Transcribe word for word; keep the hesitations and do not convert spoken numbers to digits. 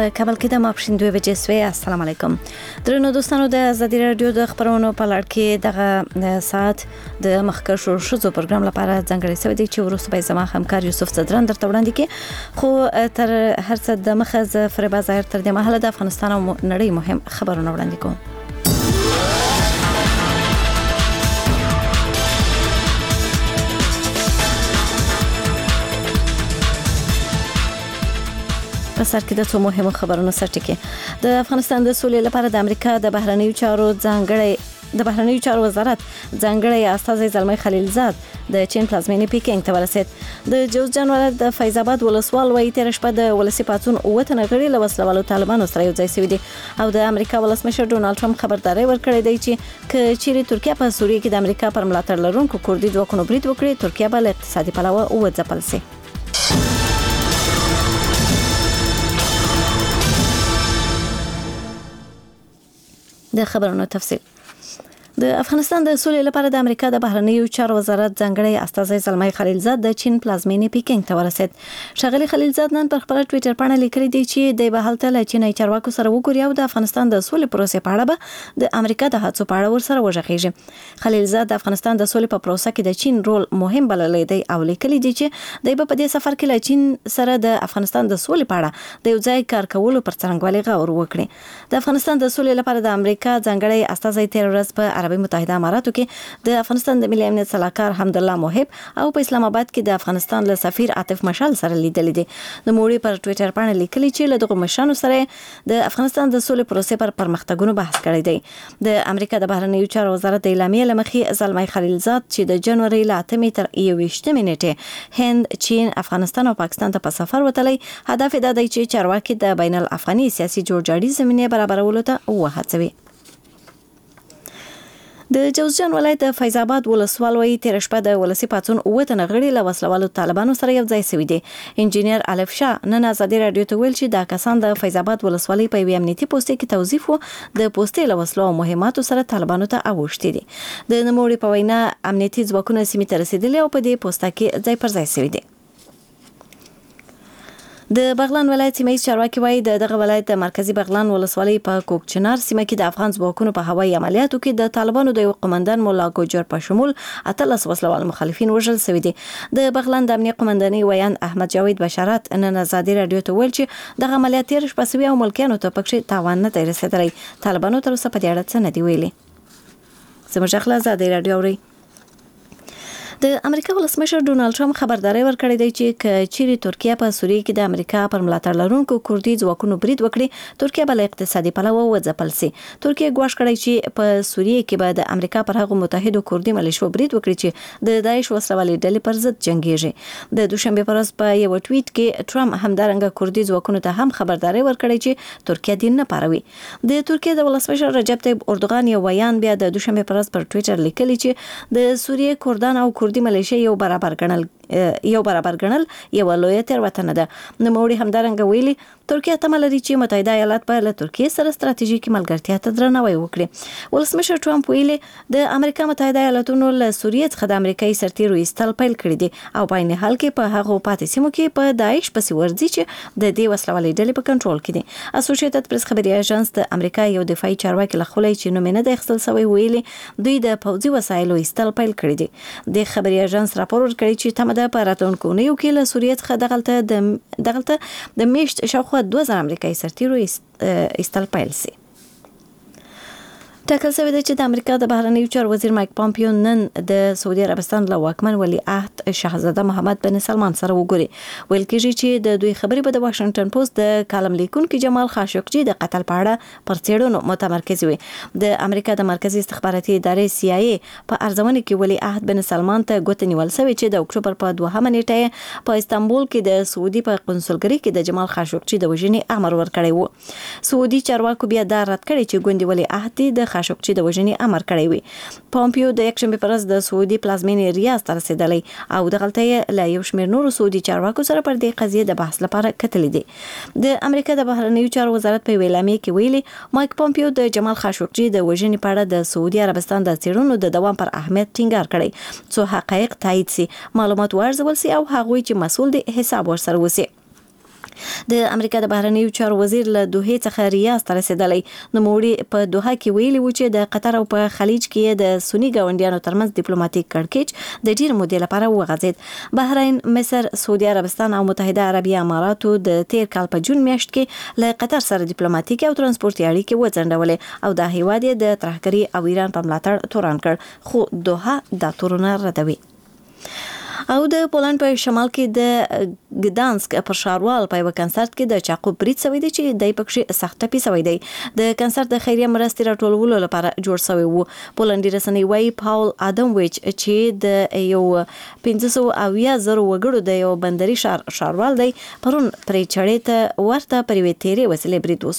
په کابل کې د ماپښین دوه بجې سوی. السلام علیکم درنو دوستانو، د ازادي رادیو د خبرونو په لړ کې دغه ساعت د مخکښو ښځو پروګرام لپاره ځانګړی شوی دی چې وروسته به زما همکار یوسف صدران درته وړاندې کړي. خو تر هر څه د مخه ز فریبا ظاهر تر دې مهاله د افغانستان او نړۍ مهم خبرونه وړاندې کوم. په سر کې د څو مهمو خبرونو سرټکی. د افغانستان د سولې لپاره د امریکا د بهرنیو چارو ځانګړی د بهرنیو چارو وزارت ځانګړی استازی زلمی خلیلزاد د چین پلازمینې پیکینګ ته ورسید. د جوزجان ولایت د فیض آباد ولسوال وایي تیر شپه د ولسی پاڅون اوه تنه غړي له وسلوالو طالبانو سره یو ځای شوي دي او د امریکا ولسمشر ډونالد ټرمپ خبرداري ورکړې دی چې که چیرې ترکیه په سوریه کې د امریکا پر ملاتړ لرونکو کردي ځواکونو برید وکړي، ترکیه به له اقتصادي پلوه وځپل شي. د خبرونو تفصیل. د افغانستان د سولې لپاره د امریکا د بهرنیو چارو وزارت ځانګړی استازی زلمی خلیلزاد د چین پلازمینې پیکینګ ته ورسید. ښاغلي خلیلزاد نن پر خپل ټوئیټر باندې لیکلي دی چې د بهالته له چینای چارواکو سره وګوري او د افغانستان د سولې پروسې په اړه به د امریکا د هڅو په اړه ورسره وژغېږي. خلیلزاد د افغانستان د سولې په پروسه کې د چین رول مهم بللی دی او لیکلي دی چې د په دې سفر کې له چین سره د افغانستان د سولې په اړه د یو ځای کار کولو پر څرنګوالي غور وکړي. د افغانستان د سولې لپاره د امریکا ځانګړی استازی تیر ورځ په عربي متحده اماراتو کې د افغانستان د ملي امنیت صلاحکار حمدالله محب او په اسلام آباد کې د افغانستان له سفیر عاطف مشال سره لیدل دي. د موړي پر ټوئیټر باندې لیکلي چې له دغه مشانو سره د افغانستان د سولې پروسې پر پرمختګونو بحث کړی دی. د امریکا د بهرنیو چارو وزارت د اعلامیې لمخې زلمی خلیلزاد چې د جنوري له اتمې تر یوویشتمې نیټې هند، چین، افغانستان او پاکستان ته په سفر وتلی، هدف دا دی چې چارواکي د بین الافغاني سیاسي جوړجاړي زمینه برابرولو ته وهڅوي. د جوزجان ولایت د فیض آباد ولسوال وایي تیر شپه د ولسی پاڅون اوه تنه غړي له وسلوالو طالبانو سره یو ځای شوي دي. انجینیر الف شاه نن ازادي رادیو ته ویل چې دا کسان د فیض آباد ولسوالۍ په یوې امنیتي پوستې کې توظیف وو، د پوستې له وسلو او مهماتو سره طالبانو ته اوښتي دي. د نوموړي په وینا امنیتي ځواکونه سیمې ته رسیدلي او په دې پوسته کې ځای پر ځای شوي دي. د بغلان ولایت سیمه چارواکي وایي د دغه ولایت د مرکزی بغلان ولسوالۍ په کوکچنار سیمه کې د افغان ځواکونو په هوایي عملیاتو کې د طالبانو د یو قومندان مولا ګوجر په شمول اتلس وسلوال مخالفین وژل شوي دي. د بغلان د امنیه قومندانۍ ویان احمد جاوید بشارت نن ازادي رادیو ته ویل چې دغه عملیات تیر شپه شوي او ملکیانو ته پکې تاوان نه دی رسېدلی. طالبانو تر اوسه په دې اړه څه نه دي ویلي. زموږ خپل ازادي رادیو اوري. د امریکا ولسمشر ډونالد ټرمپ خبرداري ورکړې دی چې که چیرې ترکیه په سوریه کې د امریکا پر ملاتړ لرونکو کردي ځواکونو برید وکړي، ترکیه به له اقتصادي پلوه وځپل شي. ترکیه ګواښ کړی چې په سوریه کې به د امریکا پر هغو متحدو کردي ملیشو برید وکړي چې د داعش وسلوالې ډلې پر ضد جنګیږي. د دوشنبه پر ورځ په یو ټویټ کې ټرمپ همدارنګه کردي ځواکونو ته هم خبرداري ورکړې چې ترکیه دین نه پاروي. د ترکیه د ولسمشر رجب طیب اردوغان یو بیان بیا د دوشنبه پر ورځ پر ټویټر لیکلی چې د سوریه کردان او کردي ملیشیا یو برابر ګڼل یو برابر ګڼل یو لویه تېروتنه ده. نوموړي همدارنګه ویلي ترکیه تمه لري چې متحده ایالات به له ترکیه سره ستراتیژیکي ملګرتیا ته درناوی وکړي. ولسمشر ټرمپ ویلي د امریکا متحده ایالاتونو له سوریه څخه د امریکایي سرتیرو ایستل پیل کړي دي او په عین حال کې په هغو پاتې سیمو کې په داعش پسې ورځي چې د دې وسلوالې ډلې په کنټرول کې دي. اسوسییټډ پریس خبري اژانس د امریکا یو دفاعي چارواکي له خولې چې نوم نه دی اخیستل شوی ویلي دوی د پوځي وسایلو ایستل پیل کړي دي. د خبري اژانس راپور ورکړی چې تمه ده په راتلونکو اونیو کې له سوریه څخه دغلته د دغلته د میشت شاوخوا دوه زره امریکایي سرتیرو ایستل پیل شي. ټاکل شوی دی چې د امریکا د بهرنیو چارو وزیر مایک پامپیو نن د سعودي عربستان له واکمن ولیعهد شاهزاده محمد بن سلمان سره وګوري. ویل کېږي چې د دوی خبرې به د واشنگټن پوسټ د کالم لیکونکي جمال خاشقجي د قتل په اړه پر څېړنو متمرکز وي. د امریکا د مرکزی استخباراتي ادارې سی آی ای په ارزونه کې ولیعهد بن سلمان ته ګوته نیول شوې چې د اکتوبر په دوهمه نیټه په استانبول کې د سعودي په قونسلګرۍ کې د جمال خاشقجي د وژنې امر ورکړی و. سعودي چارواکو بیا دا رد کړی چې ګوندي ولیعهد د خاشقجي د وژنې امر کړی وي. پامپیو د یکشنبه پر ورځ د سعودي پلازمینې ریاض ته رسیدلی او دغلته یې له یو شمېر نورو سعودي چارواکو سره پر دې قضیې د بحث لپاره کتلي دي. د امریکا د بهرنیو چارو وزارت په اعلامیه کې ویلي مایک پامپیو د جمال خاشقجي د وژنې په اړه د سعودي عربستان د څېړنو د دوام پر اهمیت ټینګار کړی څو حقایق تایید سي، معلومات وارزول سي او هغوی چې مسؤل دي حساب ورسره وسي. د امریکا د بهرنیو چارو وزیر له دوحې څخه ریاض ته رسیدلی. نوموړي په دوحه کې ویلي و چې د قطر او په خلیج کې د سنی ګاونډیانو ترمنځ ډیپلوماټیک کړکېچ د ډیر مودې لپاره وغځید. بحرین، مصر، سعودي عربستان او متحده عربي اماراتو د تیر کال په جون میاشت کې له قطر سره ډیپلوماټیک او ترانسپورتي اړیکې وځنډولې او د هیواد د ترهګرۍ او ایران په ملاتړ تورن کړ، خو دوحه دا تورونه ردوي. او د پولند په شمال کې د ګدانسک پر ښاروال په یو کنسرت کې د چاقو برید شوی دی چې دای پکې سخت ټپي شوی دی. د کنسرت د خیریه مرستې راټولولو لپاره جوړ شوی وو. پولندي رسنۍ وايي پاول ادمویچ چې د یو پنځه سوه اویا زره وګړو د یو بندري ښار ښاروال دی، پرون پرې چړې ته ورته پر یوې تیرې وسیلې برید